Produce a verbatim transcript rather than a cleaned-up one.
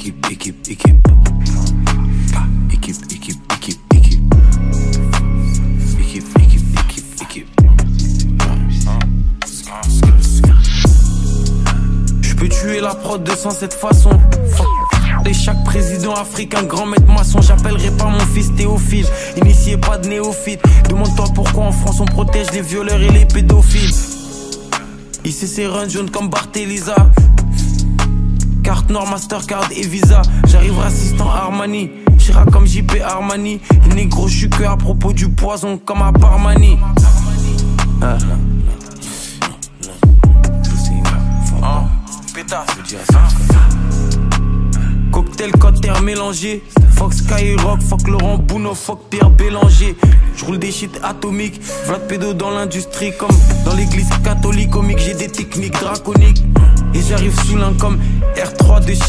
équipe, équipe, équipe. Équipe, équipe, équipe, équipe. Équipe, équipe, équipe, équipe. Je peux tuer la prod de cent sept façons. Et chaque président africain, grand maître maçon. J'appellerai pas mon fils Théophile. Initié pas de néophyte. Demande-toi pourquoi en France on protège les violeurs et les pédophiles. Ici c'est run jaune comme Barthelisa. Carte Nord, Mastercard et Visa. J'arrive assistant Armani. Chira comme J P Armani. Et négro j'suis que à propos du poison comme à Parmani. Ah. Ah. Pétasse. Cocktail cotter mélangé. Fuck Skyrock, fuck Laurent Bouno, fuck Pierre Bélanger. J'roule des shit atomiques. Vlad pédo dans l'industrie comme dans l'église catholique. Comique, j'ai des techniques draconiques. Et j'arrive sous l'un comme R trois de